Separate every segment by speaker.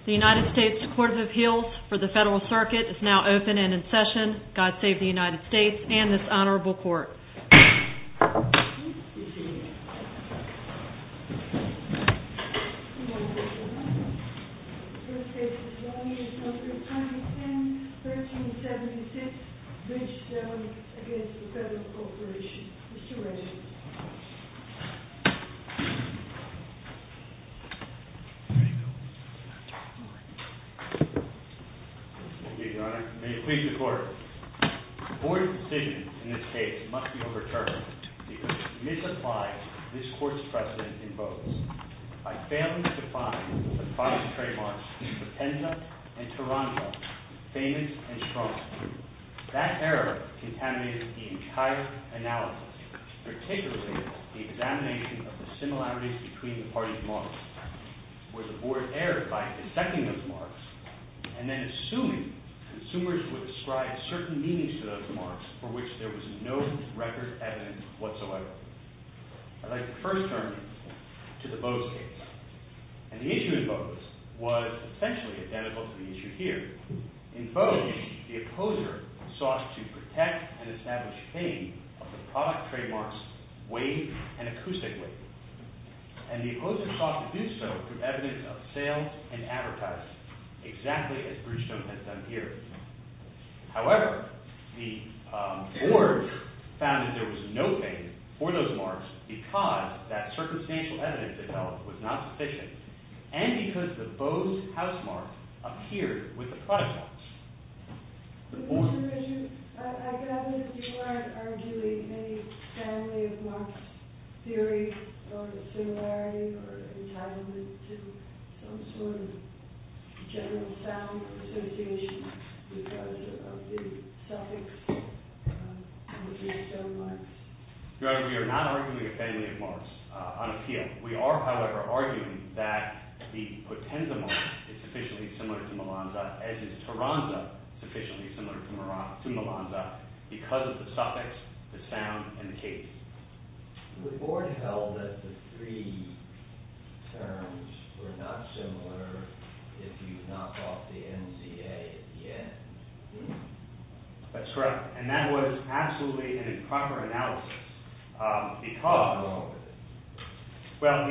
Speaker 1: The United States Court of Appeals for the Federal Circuit is now open and in session. God save the United States and this honorable court.
Speaker 2: First case this morning is number 2010-1376, Bridgestone against the Federal Corporation. Mr. Reynolds.
Speaker 3: Your Honor. May it please the Court. The Board's decision in this case must be overturned because it misapplies this Court's precedent in Bose by failing to define the product trademarks Potenza and Taranza famous and strong. That error contaminated the entire analysis, particularly the examination of the similarities between the parties' marks, where the Board erred by dissecting those marks and then assuming consumers would ascribe certain meanings to those marks for which there was no record evidence whatsoever. I'd like to first turn to the Bose case. And the issue in Bose was essentially identical to the issue here. In Bose, the opposer sought to protect and establish fame of the product trademarks wave and acoustic wave. And the opposer sought to do so through evidence of sales and advertising, exactly as Bridgestone has done here. However, the Board found that there was no fame for those marks because that circumstantial evidence it held was not sufficient, and because the Bose house mark appeared with the product marks.
Speaker 2: Mr. Richard, I gather that you aren't arguing any family of marks theory or similarity or entitlement to some sort of general sound or association because of the suffix of the Bridgestone marks.
Speaker 3: Your Honor, we are not arguing a family of marks on appeal. We are, however, arguing that the Potenza mark is sufficiently similar to Malanza, as is Taranza sufficiently similar to Malanza because of the suffix, the sound, and the cadence.
Speaker 4: The Board held that the three terms were not similar if you knock off the NZA at the end.
Speaker 3: That's correct. And that was absolutely an improper analysis because, well,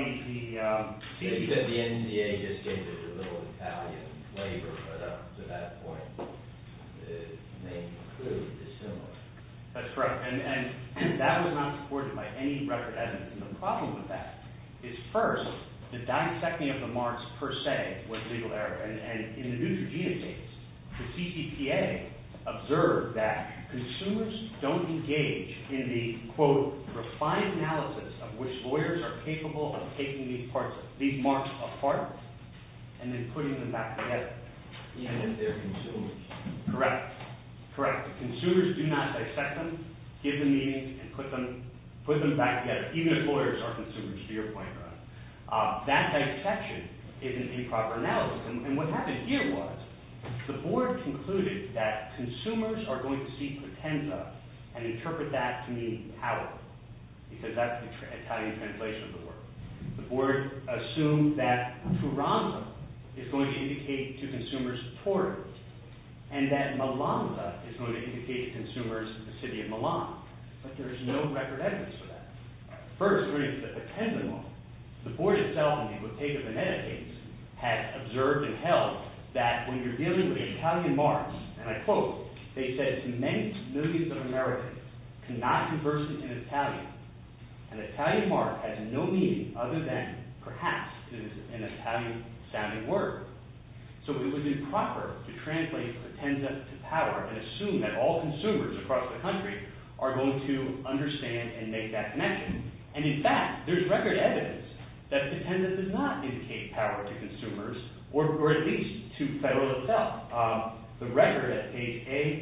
Speaker 4: they said the NZA just gave it a little Italian flavor, but up to that point, the name clearly is similar.
Speaker 3: That's correct. And that was not supported by any record evidence. And the problem with that is, first, the dissecting of the marks per se was legal error. And in the Neutrogena case, the CCPA observed that consumers don't engage in the, quote, refined analysis of which lawyers are capable of taking these marks apart and then putting them back together.
Speaker 4: Even if they're consumers.
Speaker 3: Correct. Consumers do not dissect them, give them meanings, and put them back together, even if lawyers are consumers, to your point, Ron. That dissection is an improper analysis. And what happened here was the Board concluded that consumers are going to see Potenza and interpret that to mean power, because that's the Italian translation of the word. The Board assumed that Taranza is going to indicate to consumers Torre, and that Malanza is going to indicate to consumers the city of Milan. But there is no record evidence for that. First, turning to the Potenza mark, the Board itself in the Bottega Veneta case had observed and held that when you're dealing with Italian marks, and I quote, they said, to many millions of Americans cannot converse in Italian. An Italian mark has no meaning other than, perhaps, it is an Italian-sounding word. So it was improper to translate Potenza to power and assume that all consumers across the country are going to understand and make that connection. And in fact, there's record evidence that Potenza does not indicate power to consumers, or at least to Federal itself. The record at page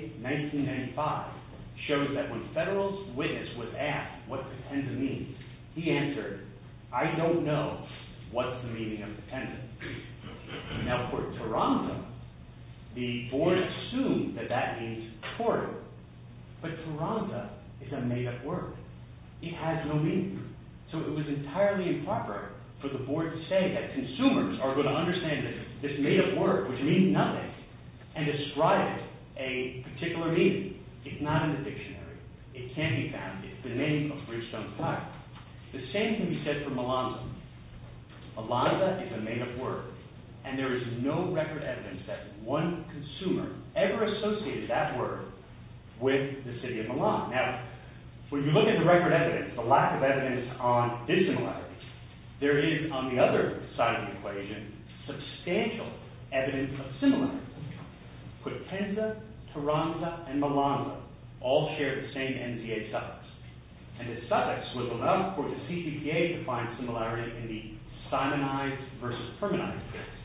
Speaker 3: A1995 shows that when Federal's witness was asked what Potenza means, he answered, I don't know what's the meaning of Potenza. Now for Taranza, the Board assumed that means Torre, but Taranza is a made-up word. It has no meaning. So it was entirely improper for for the board to say that consumers are going to understand this made-up word, which means nothing, and ascribe it a particular meaning. It's not in the dictionary. It can't be found. It's the name of Bridgestone tire. The same can be said for Malanza. Malanza is a made-up word, and there is no record evidence that one consumer ever associated that word with the city of Milan. Now, when you look at the record evidence, the lack of evidence on dissimilarity, there is, on the other side of the equation, substantial evidence of similarity. Potenza, Taranza, and Malanza all share the same NZA suffix. And the suffix was enough for the CCPA to find similarity in the Simonized versus Permanized case.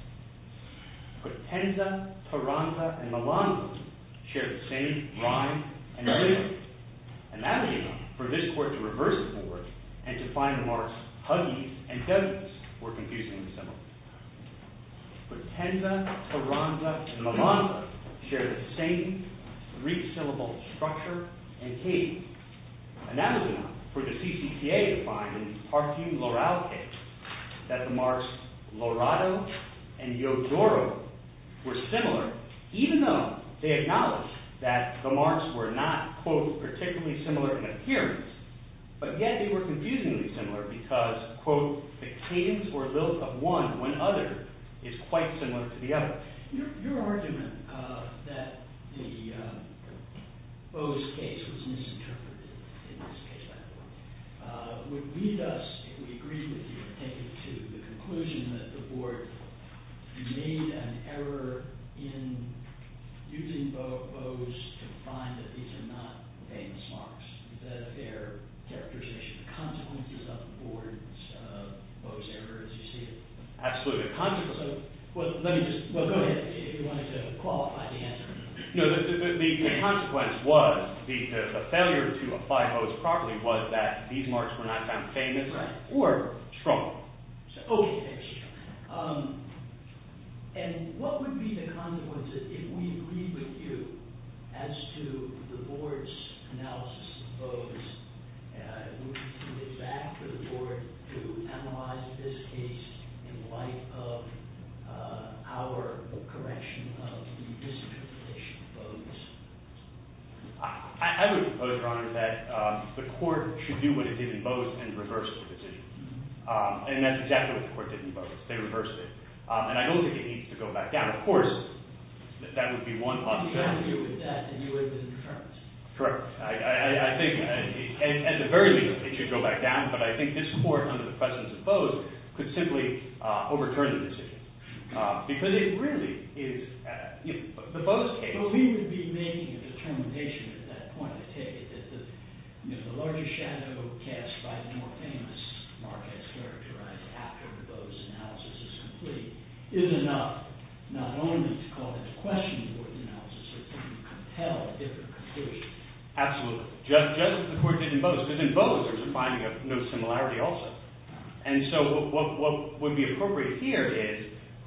Speaker 3: Potenza, Taranza, and Malanza share the same rhyme and rhythm. And that was enough for this court to reverse the board and to find the marks Huggies and Dougies were confusingly similar. Potenza, Taranza, and Malanza share the same three-syllable structure and cadence. And that was enough for the CCPA to find in the Parfum L'Oral case that the marks Lorado and Yodoro were similar, even though they acknowledged that the marks were not, quote, particularly similar in appearance, but yet they were confusingly similar because, quote, the cadence or lilt of one when other is quite similar to the other.
Speaker 5: Your argument that the Bose case was misinterpreted in this case, by the way, would lead us, if we agreed with you, and take it to the conclusion that the board made an error in using Bose to find that these are not famous marks. Is that a fair characterization? The consequences of the board's Bose error, as you see it?
Speaker 3: Absolutely.
Speaker 5: Go ahead if you wanted to qualify the answer.
Speaker 3: No, the consequence was the failure to apply Bose properly was that these marks were not found famous or strong.
Speaker 5: Okay, there's strong. And what would be the consequences if we agreed with you as to the board's analysis of Bose? Would we send it back to the board to analyze this case in light of our correction of the misinterpretation of Bose?
Speaker 3: I would propose, Your Honor, that the court should do what it did in Bose and reverse the decision. And that's exactly what the court did in Bose. They reversed it. And I don't think it needs to go back down. Of course, that would be one possibility.
Speaker 5: If you had to do with that, then you would have been confirmed.
Speaker 3: Correct. I think, at the very least, it should go back down. But I think this court, under the precedence of Bose, could simply overturn the decision. Because it really is, the Bose case.
Speaker 5: Well, we would be making a determination at that point, I take it, that the larger shadow cast by the more famous mark as characterized after the Bose analysis is complete is enough not only to call into question the board's analysis, but to compel a different conclusion.
Speaker 3: Absolutely. Just as the court did in Bose. Because in Bose, there's a finding of no similarity also. And so what would be appropriate here is,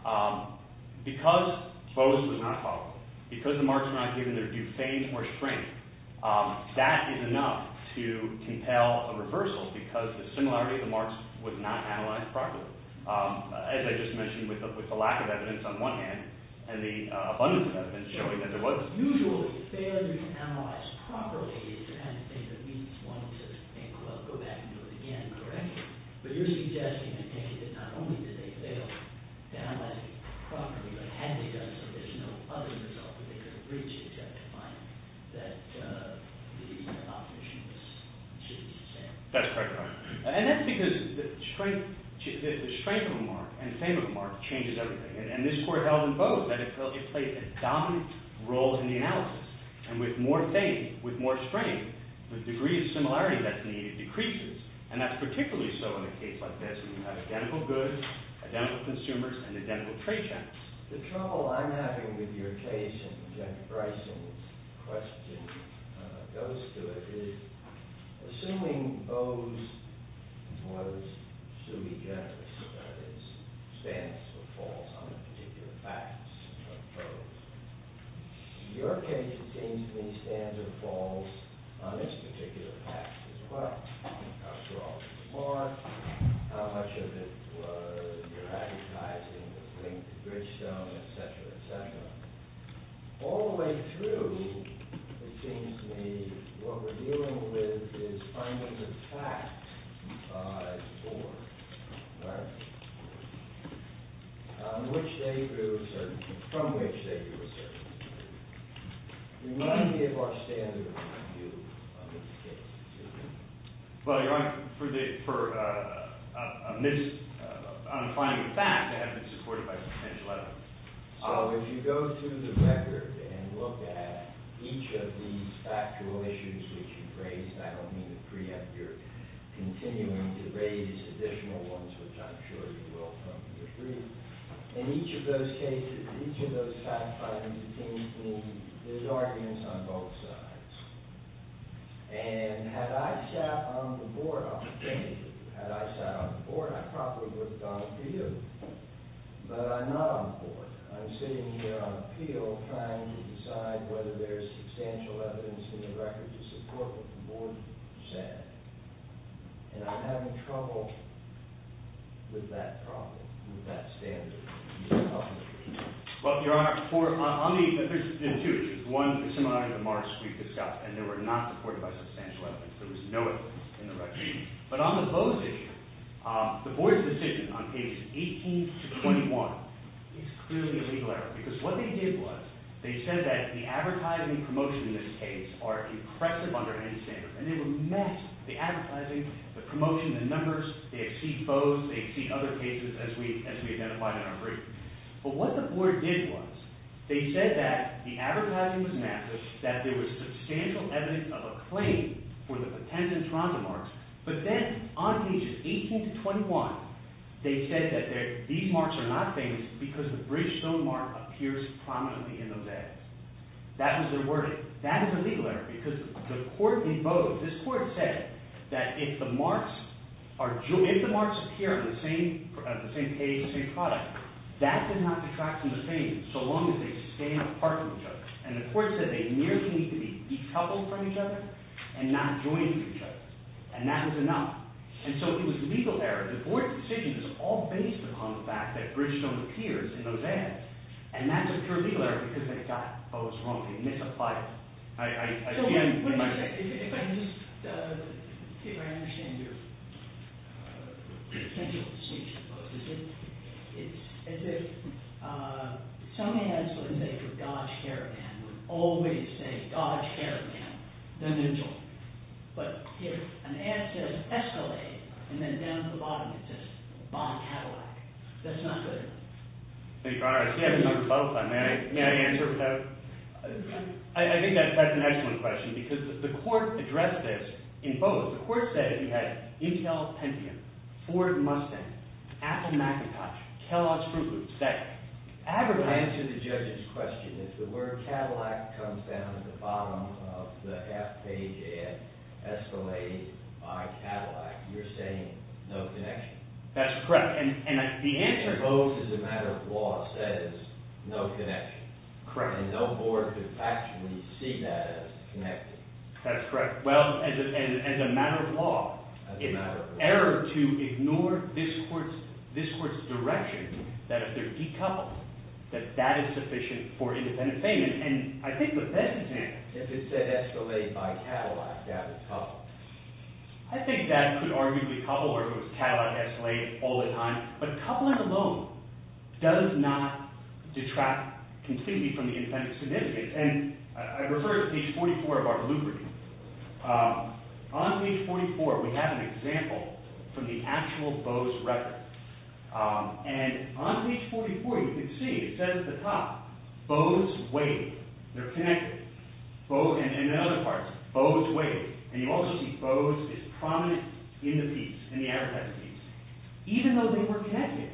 Speaker 3: because Bose was not followed, because the marks were not given their due fame or strength, that is enough to compel a reversal because the similarity of the marks was not analyzed properly. As I just mentioned, with the lack of evidence on one hand and the abundance of evidence showing that there was.
Speaker 5: Usually, failure to analyze properly is the kind of thing that leads one to think, well, go back and do it again, correct? But you're suggesting, I take it, that not only did they fail to analyze it properly, but had they done so, there's no other result that they could have reached except to find that the opposition should be sustained.
Speaker 3: That's correct, Your Honor. And that's because the strength of a mark and fame of a mark changes everything. And this court held in Bose that it played a dominant role in the analysis. And with more fame, with more strength, the degree of similarity that's needed decreases. And that's particularly so in a case like this when you have identical goods, identical consumers, and identical trade channels.
Speaker 4: The trouble I'm having with your case, and Judge Bryson's question goes to it, is assuming Bose was sui generis, that is, stands or falls on the particular facts of Bose. Your case, it seems to me, stands or falls on its particular facts as well. How strong was the mark? How much of it was all the way through, it seems to me, what we're dealing with is findings of fact by the board, right? From which they drew a certain degree. Remind me of our standard of review on this case.
Speaker 3: Well, Your Honor, on a finding of fact, they have been supported by substantial evidence.
Speaker 4: So if you go through the record and look at each of these factual issues which you've raised, I don't mean to preempt your continuing to raise additional ones, which I'm sure you will from your brief. In each of those cases, each of those fact findings, it seems to me there's arguments on both sides. And had I sat on the board, I probably would have gone to you. But I'm not on the board. I'm sitting here on appeal trying to decide whether there's substantial evidence in the record to support what the board said. And I'm having trouble with that problem, with that standard.
Speaker 3: Well, Your Honor, there's two issues. One, the similarity of the marks we've discussed, and they were not supported by substantial evidence. There was no evidence in the record. But on the Bose issue, the board's decision on pages 18 to 21 is clearly a legal error, because what they did was they said that the advertising and promotion in this case are impressive under any standard, and they were massive. The advertising, the promotion, the numbers, they exceed Bose, they exceed other cases as we identified in our brief. But what the board did was they said that the advertising was massive, that there was substantial evidence of a claim for the Potenza and Toronto marks, but then on pages 18 to 21, they said that these marks are not famous because the Bridgestone mark appears prominently in those ads. That was their wording. That is a legal error, because the court in Bose, this court said that if the marks appear on the same page, the same product, that does not detract from the fame so long as they stand apart from each other. And the court said they merely need to be decoupled from each other and not joined to each other. And that was enough. And so it was legal error. The board's decision is all based upon the fact that Bridgestone appears in those ads. And that's a pure legal error because they got Bose wrong. They misapplied it. If I can just see if I understand your
Speaker 5: potential distinction of Bose. It's as if some ads, let's say for Dodge Caravan, would always say Dodge Caravan, then they're joined. But if an ad says Escalade, and then down at the bottom it says Bond Cadillac, that's not good enough.
Speaker 3: Thank you, Your Honor. I see I have another rebuttal time. May I answer without? I think that's an excellent question, because the court addressed this in Bose. The court said if you had Intel Pentium, Ford Mustang, Apple Macintosh, Kellogg's Fruit Loops, that advertising.
Speaker 4: Answer the judge's question. If the word Cadillac comes down at the bottom of the half-page ad, Escalade by Cadillac, you're saying no connection.
Speaker 3: That's correct. And the answer...
Speaker 4: Bose, as a matter of law, says no connection.
Speaker 3: Correct.
Speaker 4: And no board could factually see that as connected.
Speaker 3: That's correct. Well, as a matter of law, it's error to ignore this court's direction that if they're decoupled, that is sufficient for independent fame. And I think the best example...
Speaker 4: If it said Escalade by Cadillac, that would couple.
Speaker 3: I think that could arguably couple, or if it was Cadillac Escalade all the time. But coupling alone does not detract completely from the independent significance. And I refer to page 44 of our blue brief. On page 44, we have an example from the actual Bose record. And on page 44, you can see, it says at the top, Bose Wave. They're connected. Bose, and then other parts, Bose Wave. And you also see Bose is prominent in the piece, in the advertising piece. Even though they were connected,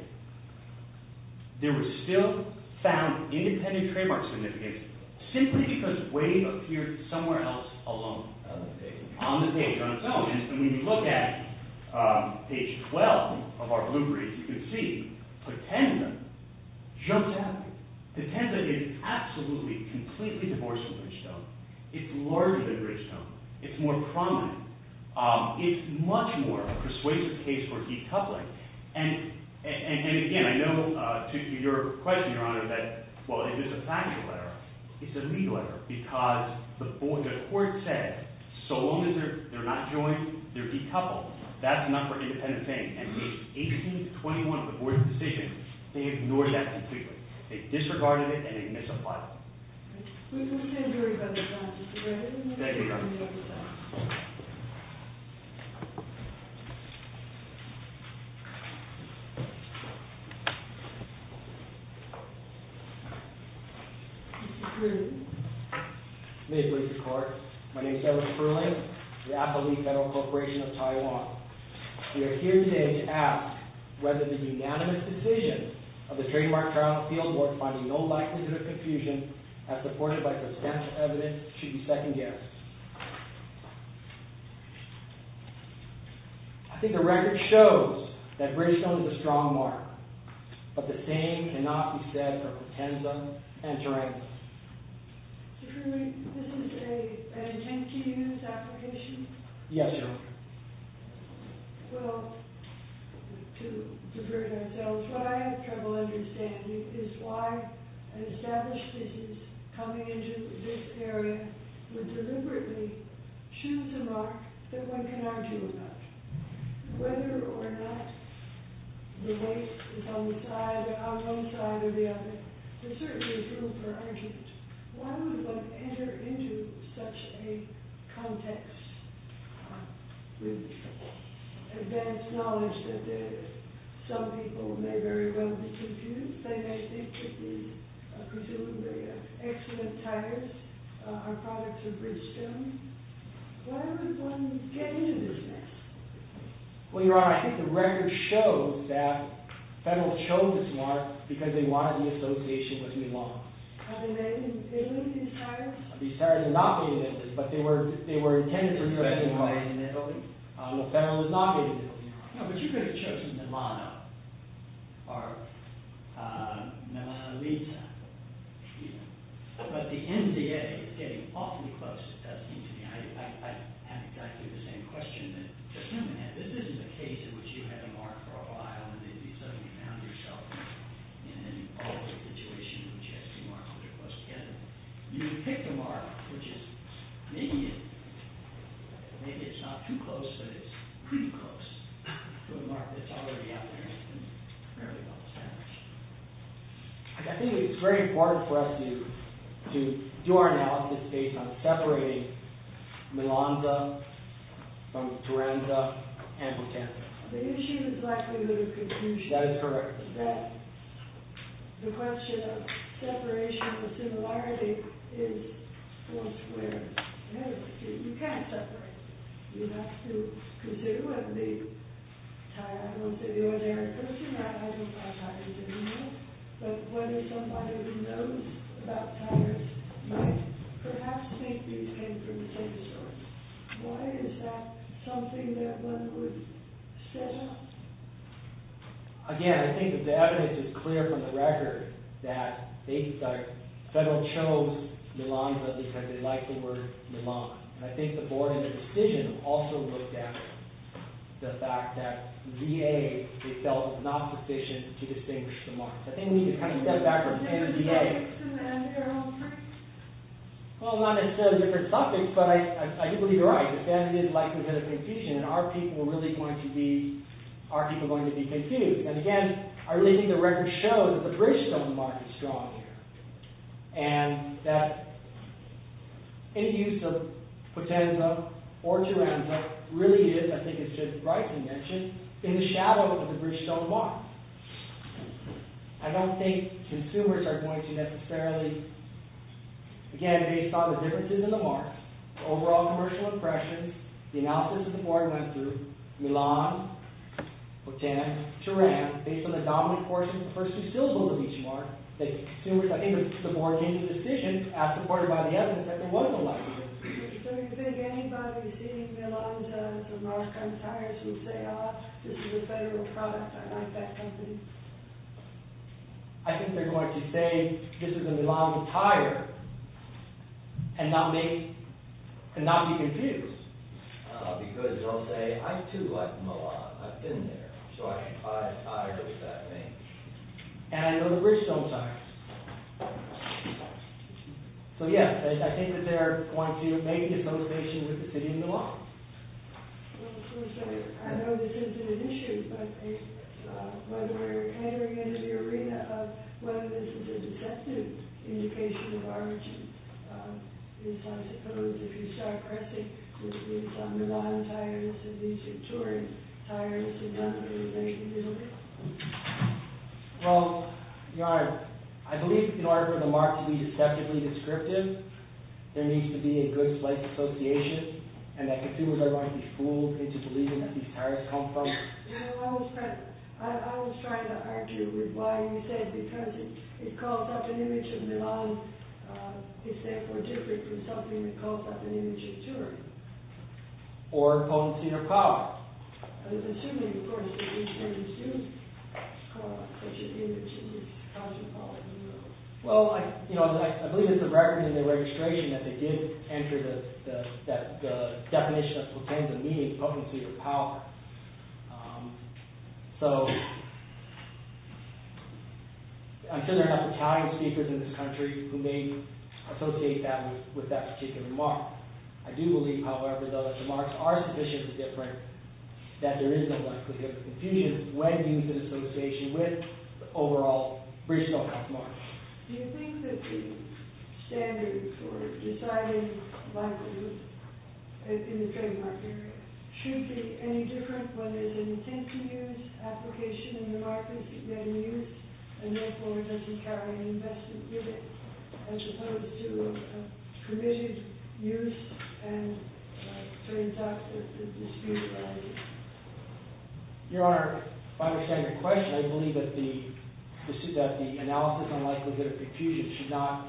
Speaker 3: there was still found independent trademark significance simply because Wave appeared somewhere else alone. On the page, on its own. And when you look at page 12 of our blue brief, you can see Potenza jumps out. Potenza is absolutely, completely divorced from Bridgestone. It's larger than Bridgestone. It's more prominent. It's much more a persuasive case for decoupling. And again, I know to your question, Your Honor, that, well, is this a factual error? it's a legal error because the court said so long as they're not joined, they're decoupled. That's enough for independent paying. And page 18 to 21 of the board's decision, they ignored that completely. They disregarded it and they misapplied it.
Speaker 2: We stand very by the time, Mr. Reddy.
Speaker 3: Thank you, Your Honor.
Speaker 2: Mr. Cruz.
Speaker 6: May it please the court. My name is Ellis Furling, the Appalachian Federal Corporation of Taiwan. We are here today to ask whether the unanimous decision of the Trademark Trial and Appeal Board finding no likelihood of confusion as supported by substantial evidence should be second-guessed. I think the record shows that Bridgestone is a strong mark, but the same cannot be said for Potenza and Taranza.
Speaker 2: Mr. Cruz, this is an intent-to-use application?
Speaker 6: Yes, Your Honor.
Speaker 2: Well, to divert ourselves, what I have trouble understanding is why an established business coming into this area would deliberately choose a mark that one can argue about. Whether or not the weight is on the side, on one side or the other, there certainly is room for argument. Why would one enter into such a context with advanced knowledge that some people may very well be confused? They may think that these presumably excellent tires are products of Bridgestone. Why would one get into this mess?
Speaker 6: Well, Your Honor, I think the record shows that Federal chose this mark because they wanted the association with Milan.
Speaker 2: Are they made in Italy, these tires?
Speaker 6: These tires are not made in Italy, but they were intended for European cars.
Speaker 4: made in Italy?
Speaker 6: No, Federal is not made in Italy, Your Honor.
Speaker 5: No, but you could have chosen Milano or Milanese. But the NDA is getting awfully close, it does seem to me. I have exactly the same question that Judge Newman had. This isn't a case in which you had a mark for a while and then you suddenly found yourself in an awful situation in which you had two marks that are close together. You picked a mark which is maybe it's not too close, but it's pretty close to a mark that's already out there and it's been fairly well established.
Speaker 6: I think it's very important for us to do our analysis based on separating Milanza from Taranza and Potenza.
Speaker 2: The issue is likelihood of confusion.
Speaker 6: That is correct.
Speaker 2: That the question of separation or similarity is foursquare. You can't separate. You have to consider whether the tire, I don't want to say the ordinary person, I don't buy tires anymore, but whether somebody who knows about tires might perhaps think these came from the same source. Why is that something that one would set up?
Speaker 6: Again, I think that the evidence is clear from the record that Federal chose Milanza because they liked the word Milan. And I think the board in the decision also looked at the fact that VA they felt was not sufficient to distinguish the marks. I think we need to kind of step back from NVA. Well, not necessarily different suffix, but I do believe you're right. The standard is likelihood of confusion, and are people going to be confused? And again, I really think the record shows that the Bridgestone mark is strong here, and that any use of Potenza or Taranza really is, I think as Judge Bryson mentioned, in the shadow of the Bridgestone mark. I don't think consumers are going to necessarily, again, based on the differences in the marks, the overall commercial impressions, the analysis that the board went through, Milan, Potenza, Taranza, based on the dominant portion of the first two syllables of each mark, that consumers, I think the board came to the decision, as supported by the evidence, that there was no likelihood.
Speaker 2: So you think anybody seeing Milanza as a mark on tires would say, this is a Federal product, I like that company?
Speaker 6: I think they're going to say this is a Milanza tire and not be confused.
Speaker 4: Because they'll say, I too like Milan, I've been there, so I should buy a tire with that name.
Speaker 6: And I know the Bridgestone tires. So yes, I think that they're going to make the association with the city of Milan.
Speaker 2: Well, of course, I know this isn't an issue, but whether we're entering into the arena of whether this is a deceptive indication of origin is, I suppose, if you start pressing with these Milan tires and these Touring tires and none of them are made in Italy.
Speaker 6: Well, Your Honor, I believe in order for the mark to be deceptively descriptive, there needs to be a good place association, and that consumers are going to be fooled into believing that these tires come from.
Speaker 2: I was trying to argue with why you said because it calls up an image of Milan, it's therefore different from something that calls up an image of Turin.
Speaker 6: Or potency or power.
Speaker 2: I was assuming, of course, that these things do call up such an image in this cosmopolitan world.
Speaker 6: Well, I believe it's a record in the registration that they did enter the definition of potenza, meaning potency or power. So I'm sure there are enough Italian speakers in this country who may associate that with that particular mark. I do believe, however, though, that the marks are sufficiently different that there is no likelihood of confusion when used in association with the overall Bridgestone House mark.
Speaker 2: Do you think that the standard for deciding likelihood in the trademark area should be any different when there's an intent to use application and the mark is yet in use, and therefore it doesn't carry an investment with it, as opposed to a permitted use and turns out that the dispute arises?
Speaker 6: Your Honor, if I understand your question, I believe that the analysis on likelihood of confusion should not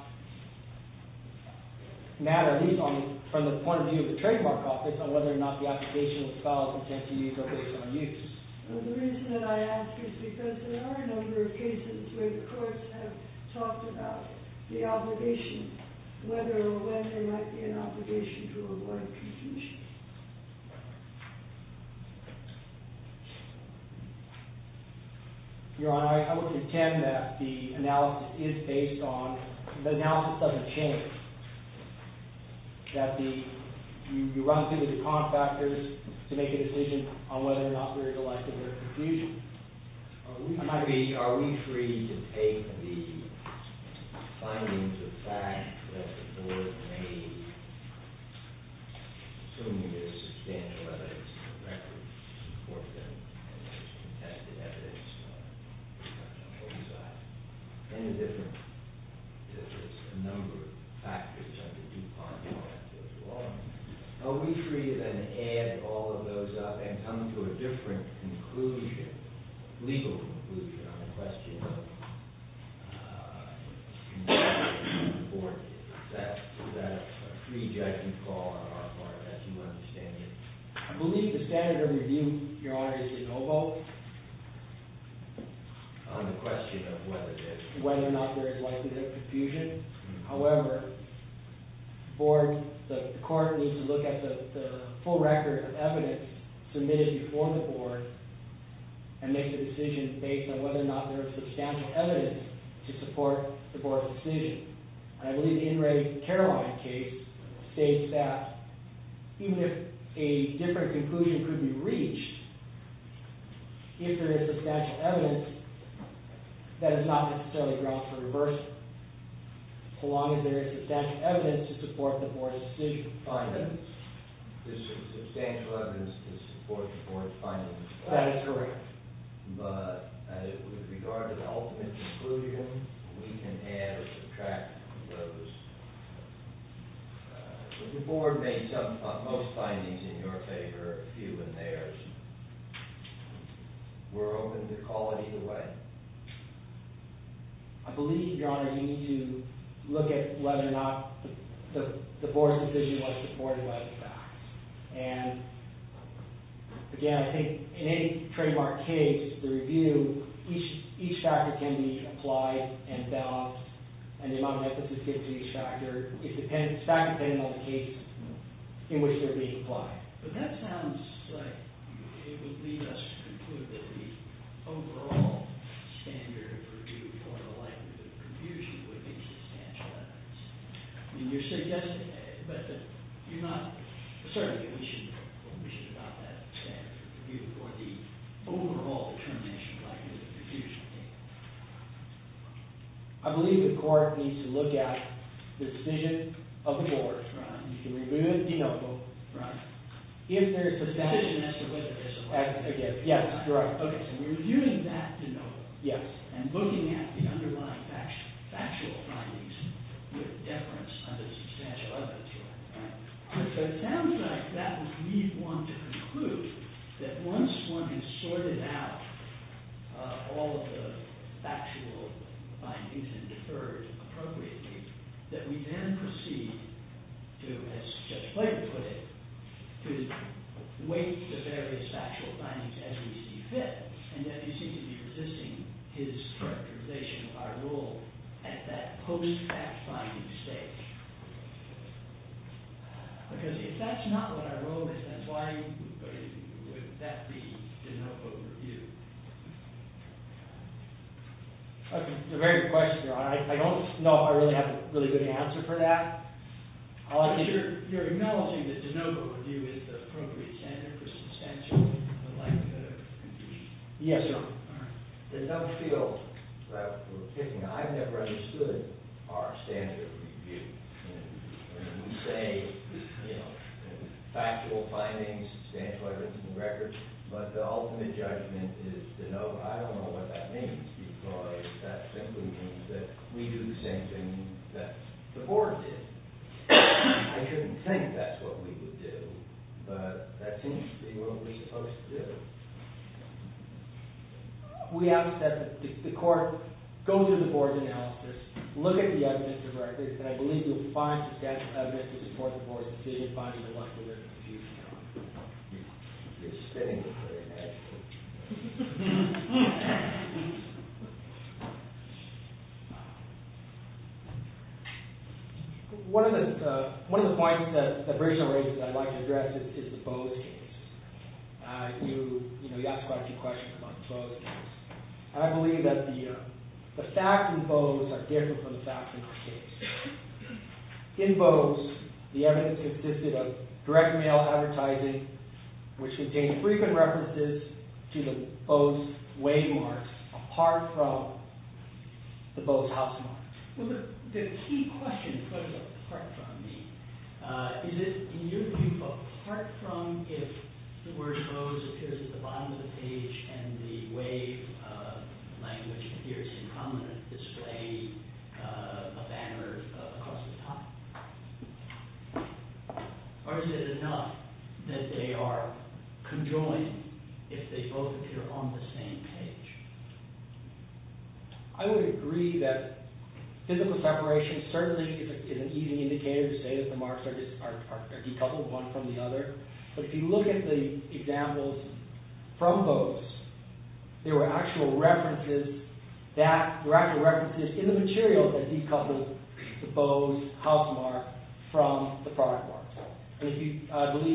Speaker 6: matter, at least from the point of view of the trademark office, on whether or not the application was filed with intent to use or based on use.
Speaker 2: Well, the reason that I ask is because there are a number of cases where the courts have talked about the obligation, whether or when there might be an obligation to avoid confusion.
Speaker 6: Your Honor, I would contend that the analysis is based on, the analysis doesn't change. That you run through the DuPont factors to make a decision on whether or not there is a likelihood of confusion.
Speaker 4: Are we free to take the findings of fact that the board made, assuming there's substantial evidence in the record to support them, and there's contested evidence on both sides, and there's a number of factors under DuPont and all that goes along. Are we free to then add all of those up and come to a different conclusion, legal conclusion, on the question of the board? Is that a free judgment call on our part, as you understand it?
Speaker 6: I believe the standard of review, Your Honor, is de novo.
Speaker 4: On the question of
Speaker 6: whether or not there is likelihood of confusion.
Speaker 4: Mm-hmm.
Speaker 6: However, the court needs to look at the full record of evidence submitted before the board and make the decision based on whether or not there is substantial evidence to support the board's decision. And I believe the In re Caroline case states that even if a different conclusion could be reached, if there is substantial evidence, that is not necessarily grounds for reversal, so long as there is substantial evidence to support the board's decision.
Speaker 4: Findings. There's substantial evidence to support the board's findings.
Speaker 6: That is correct.
Speaker 4: But with regard to the ultimate conclusion, we can add or subtract those. The board made most findings in your favor, a few in theirs. We're open to call it either way.
Speaker 6: I believe, Your Honor, you need to look at whether or not the board's decision was supported by the facts. And again, I think in any trademark case, the review, each factor can be applied and balanced, and the amount of emphasis given to each factor is fact dependent on the case in which they're being applied.
Speaker 5: But that sounds like it would lead us to conclude that the overall standard of review for the likelihood of confusion would be substantial evidence. I mean, you're suggesting, but you're not, certainly we should adopt that standard for review for the overall determination of likelihood of confusion.
Speaker 6: I believe the court needs to look at the decision of the board.
Speaker 5: Right.
Speaker 6: You can review it de novo.
Speaker 5: Right.
Speaker 6: If there's
Speaker 5: The
Speaker 6: substantial...
Speaker 5: decision as to whether there's a likelihood.
Speaker 6: Again, yes, you're right.
Speaker 5: Okay, so we're reviewing that de novo.
Speaker 6: Yes.
Speaker 5: And looking at the underlying factual findings with deference under substantial evidence rule, right? So it sounds like that would lead one to conclude that once one has sorted out all of the factual findings and deferred appropriately, that we then proceed to, as Judge Plater put it, to weight the various factual findings as we see fit, and yet you seem to be resisting his characterization of our role at that post-fact-finding stage. Because if that's not what our role is, then why would that be de novo review?
Speaker 6: That's a very good question, Your Honor. I don't know if I really have a really good answer for that.
Speaker 5: But you're acknowledging that de novo review is the appropriate standard for substantial likelihood of confusion.
Speaker 6: Yes, Your Honor.
Speaker 4: There's no field that we're picking. I've never understood our standard of review. When we say, factual findings, substantial evidence in the record, but the ultimate judgment is de novo. I don't know what that means, because that simply means that we do the same thing that the board did. I shouldn't think that's what we would do, but that seems to be what we're supposed to do.
Speaker 6: We ask that the court go through the board's analysis, look at the evidence of record, and I believe you'll find substantial evidence to support the board's decision finding the likelihood of confusion.
Speaker 4: You're spinning it very nicely.
Speaker 6: One of the points that Bridgestone raises that I'd like to address is the Bose case. You asked quite a few questions about the Bose case. And I believe that the facts in Bose are different from the facts in our case. In Bose, the evidence consisted of direct mail advertising, which contained frequent references to the Bose wave marks, apart from the Bose house mark.
Speaker 5: Well, the key question, what is apart from me? Is it, in your view, apart from if the word Bose appears at the bottom of the page and the wave language appears in prominent display, a banner across the top? Or is it enough that they are conjoined if they both appear on the same page?
Speaker 6: I would agree that physical separation certainly is an easy indicator to say that the marks are decoupled one from the other. But if you look at the examples from Bose, there were actual references in the material that decoupled the Bose house mark from the product marks. And if you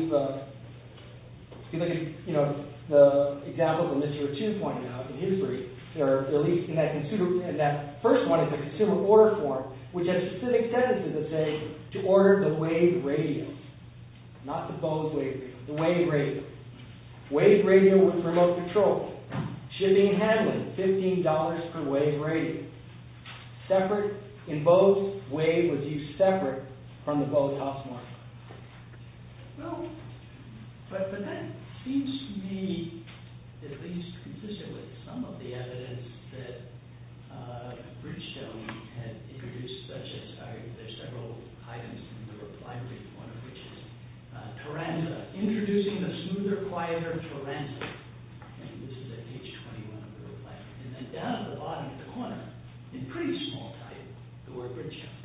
Speaker 6: if you look at the examples that Mr. Ratu pointed out in his brief, there are, at least in that first one is the consumer order form, which has specific sentences that say to order the Wave radio, not the Bose Wave radio, the Wave radio. Wave radio with remote control. Shipping and handling, $15 per Wave radio. Separate, in Bose, Wave was used separate from the Bose house mark.
Speaker 5: Well, but that seems to me at least consistent with some of the evidence that Bridgestone had introduced, such as there's several items in the reply brief, one of which is Taranza, introducing the smoother, quieter Taranza. And this is at page 21 of the reply brief. And then down at the bottom of the corner, in pretty small type, the word Bridgestone.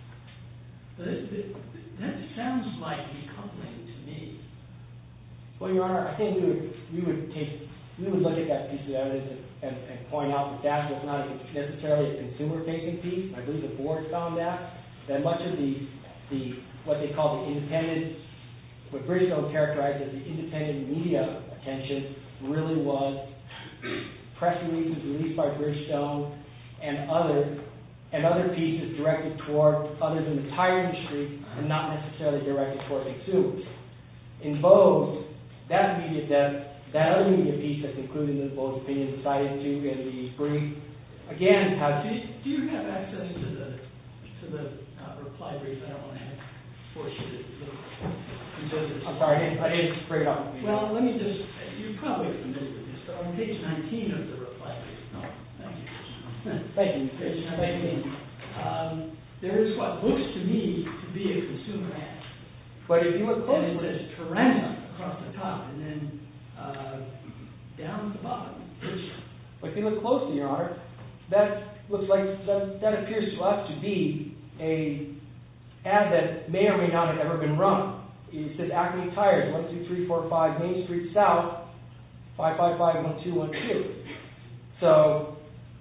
Speaker 5: That sounds like decoupling to me.
Speaker 6: Well, Your Honor, I think we would look at that piece of evidence and point out that was not necessarily a consumer-facing piece. I believe the board found that much of what they call the independent, what Bridgestone characterized as the independent media attention, really was press releases released by Bridgestone and other and other pieces directed toward others in the tire industry and not necessarily directed toward consumers. In Bose, that other media piece that's included in the Bose opinion cited to in the brief, again, has...
Speaker 5: Do you have access to the reply brief? I don't want to force you to look into this.
Speaker 6: I'm sorry, I didn't bring it up.
Speaker 5: Well, let me just, you're probably familiar with this, but on page 19 of the reply brief,
Speaker 6: Thank you.
Speaker 5: Page 19,
Speaker 6: Thank you.
Speaker 5: there is what looks to me to be a consumer ad.
Speaker 6: But if you look
Speaker 5: And it
Speaker 6: closely,
Speaker 5: says Taranza across the top, and then down at the bottom,
Speaker 6: but if you look closely, Your Honor, that looks like that appears to us to be a ad that may or may not have ever been run. It says Acme Tires, 12345 Main Street South, 5551212. So,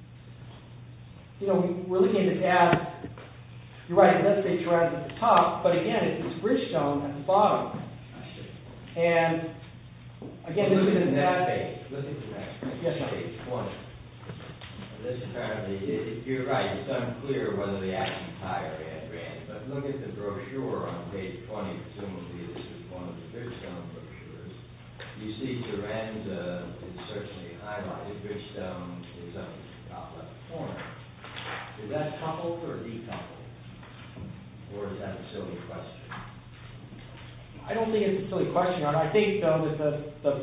Speaker 6: we're looking at this ad. You're right, it does say Taranza at the top, but again, it's Bridgestone at the bottom. And again, this is an ad.
Speaker 4: Look at the next page.
Speaker 6: Yes, sir.
Speaker 4: Page 20. This apparently, you're right, it's unclear whether the Acme Tire ad ran, but look at the brochure on page 20, presumably this is one of the Bridgestone brochures. You see Taranza is certainly highlighted, Bridgestone is on the top left corner. Is that coupled or decoupled? Or is that a silly question?
Speaker 6: I don't think it's a silly question, Your Honor. I think, though, that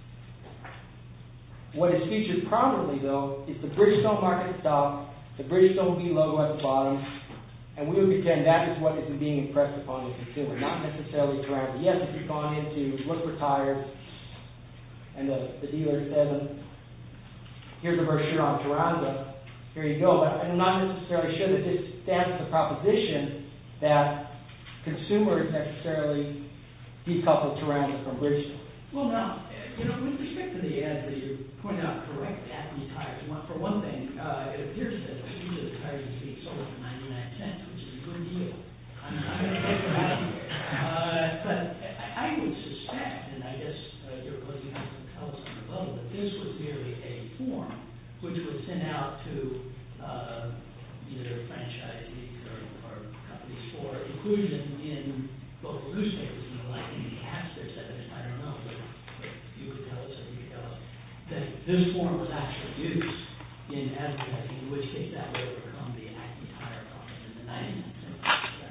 Speaker 6: what is featured prominently, though, is the Bridgestone mark at the top, the Bridgestone B logo at the bottom, and we would pretend that is what is being impressed upon the consumer, not necessarily Taranza. Yes, if you've gone in to look for tires, and the dealer says, here's a brochure on Taranza, here you go, but I'm not necessarily sure that this stands as a proposition that consumers necessarily decouple Taranza from Bridgestone.
Speaker 5: Well, now, with respect to the ad that you point out correctly, Acme Tires, for one thing, it appears that each of the tires is being sold for 99 cents, which is a good deal. I'm going to take that. But I would suspect, and I guess your opposing counsel will tell us on the level, that this was merely a form which was sent out to either franchisees or companies for inclusion in local newspapers and the like. And perhaps there's evidence, I don't know, but you could tell us or you could tell us, that this form was actually used in advertising, in which case that would overcome the Acme Tire problem in the 99 cents.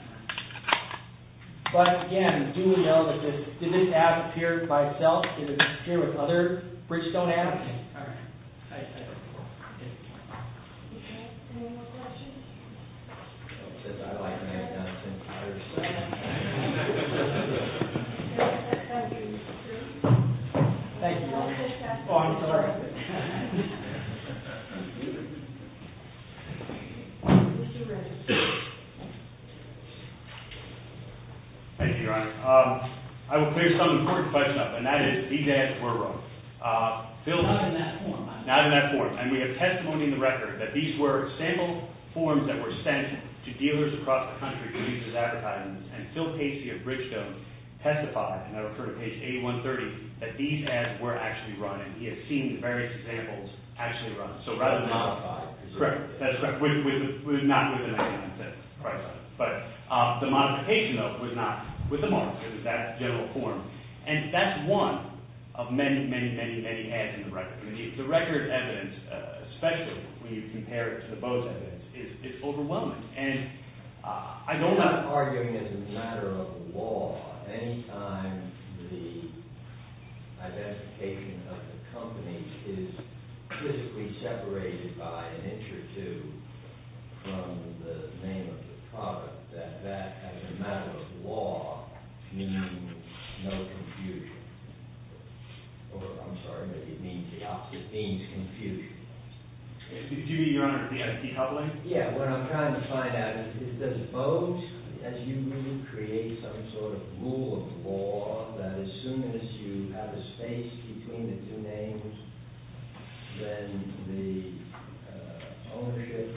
Speaker 6: But again, do we know that did this ad appear by itself? Did it appear with other Bridgestone ads?
Speaker 5: Okay, all right. I don't know.
Speaker 2: Okay, any more questions?
Speaker 4: It says I like 99-cent tires.
Speaker 2: Thank you, Mr. Cruz.
Speaker 6: Thank you, Your
Speaker 2: I'll
Speaker 6: Honor.
Speaker 2: take that.
Speaker 6: Oh, I'm sorry.
Speaker 2: Mr. Reddy.
Speaker 3: Thank you, Your Honor. I will clear some important question up, and that is these ads were run. Phil,
Speaker 5: Not in that form.
Speaker 3: not in that form, and we have testimony in the record that these were sample forms that were sent to dealers across the country to use as advertisements. And Phil Casey of Bridgestone testified, and I refer to page A130, that these ads were actually run, and he has seen the various examples actually run. So rather than
Speaker 4: Modified.
Speaker 3: correct, that's correct, not with the 99 cent price on it, but the modification though was not with the marks; it was that general form, and that's one of many ads in the record. I mean, the record evidence, especially when you compare it to the Bose evidence, is overwhelming. And I don't
Speaker 4: I'm
Speaker 3: know.
Speaker 4: not arguing as a matter of law. Anytime the identification of the company is physically separated by an inch or two from the name of the product, that as a matter of law means no confusion. Or, I'm sorry, maybe it means the opposite, it means confusion.
Speaker 3: Do you mean, Your Honor, the decoupling?
Speaker 4: Yeah, what I'm trying to find out is does Bose, as you really create some sort of rule of law that as soon as you have a space between the two names, then the ownership,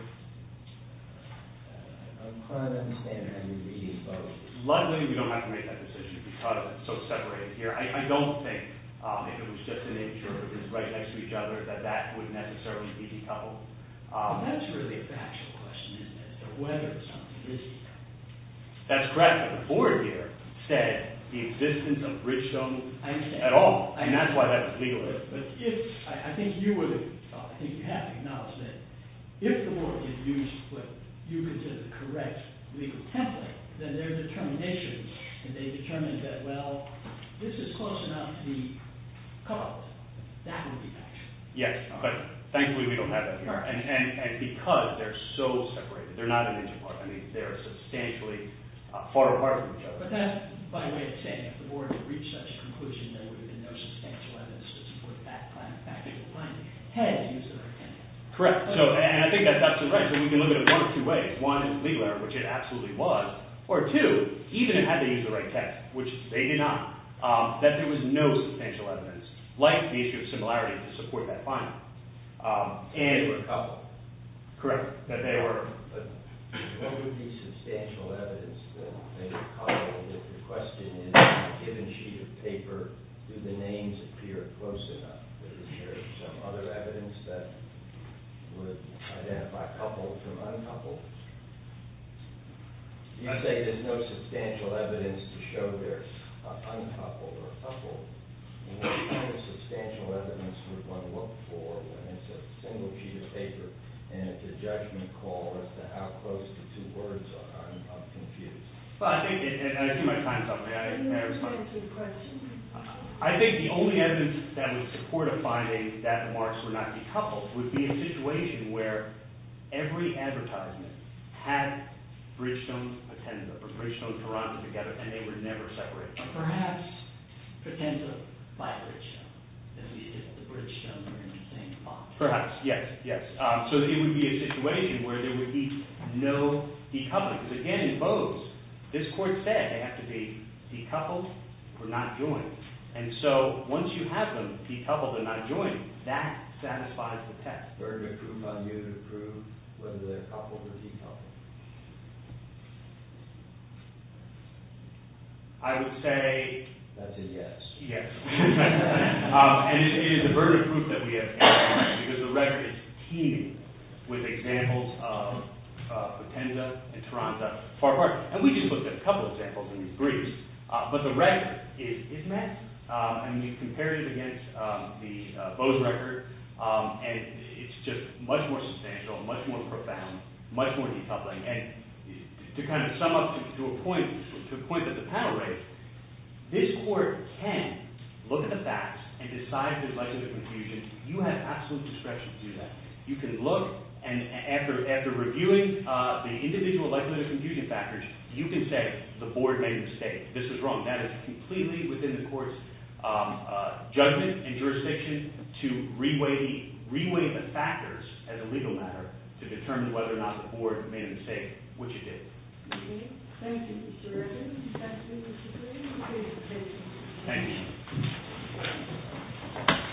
Speaker 4: I'm trying to understand how you're reading Bose.
Speaker 3: Luckily, we don't have to make that decision because it's so separated here. I don't think if it was just an inch or if it was right next to each other that would necessarily be decoupled.
Speaker 5: That's really a factual question, isn't it? whether something is decoupled.
Speaker 3: That's correct, but the board here said the existence of Bridgestone
Speaker 5: I understand.
Speaker 3: at all, and that's why that was legal.
Speaker 5: But if, I think you would, I think you have acknowledged that if the board had used what you consider the correct legal template, then their determination, and they determined that, well, this is close enough to be coupled, that would be action.
Speaker 3: Yes, but thankfully we don't have that here. And because they're so separated, they're not an inch apart. I mean, they're substantially far apart from each other.
Speaker 5: But that's by way of saying if the board had reached such a conclusion, there would have been no substantial evidence to support that kind of factual finding. Had used the right template.
Speaker 3: Correct. So, and I think that's absolutely right. So we can look at it one of two ways. One is legal error, which it absolutely was. Or two, even if had they used the right text, which they did not, that there was no substantial evidence, like the issue of similarity, to support that finding.
Speaker 4: And they were coupled.
Speaker 3: Correct. That they were.
Speaker 4: But what would be substantial evidence that they were coupled? If the question is, on a given sheet of paper, do the names appear close enough? Is there some other evidence that would identify coupled from uncoupled? You say there's no substantial evidence to show they're uncoupled or coupled. What kind of substantial evidence would one look for when it's a single sheet of paper and it's a judgment call as to how close the two words are? I'm confused.
Speaker 3: Well, I think, and I see my time's up. May I respond?
Speaker 2: Answer the question.
Speaker 3: I think the only evidence that would support a finding that the marks were not decoupled would be a situation where every advertisement had Bridgestone Potenza or Bridgestone Toronto together, and they were never separated.
Speaker 5: Or perhaps Potenza by Bridgestone, at least if the Bridgestone were in the same font.
Speaker 3: Perhaps, yes. So it would be a situation where there would be no decoupling. Because again, in Bose, this court said they have to be decoupled or not joined. And so once you have them decoupled and not joined, that satisfies the test.
Speaker 4: Burden of proof on you to prove whether they're coupled or decoupled.
Speaker 3: I would say
Speaker 4: That's a yes.
Speaker 3: yes. And it is a burden of proof that we have, because the record is teeming with examples of Potenza and Toronto far apart. And we just looked at a couple examples in these briefs, but the record is massive. And we compared it against the Bose record, and it's just much more substantial, much more profound, much more decoupling. And to kind of sum up to a point that the panel raised, this court can look at the facts and decide if there's likelihood of confusion. You have absolute discretion to do that. You can look, and after reviewing the individual likelihood of confusion factors, you can say the board made a mistake. This was wrong. That is completely within the court's judgment and jurisdiction to reweigh the factors as a legal matter to determine whether or not the board made a mistake, which it did.
Speaker 2: Okay. Thank you, Mr. Reardon. Thank you, Mr. Green.
Speaker 3: Thank you.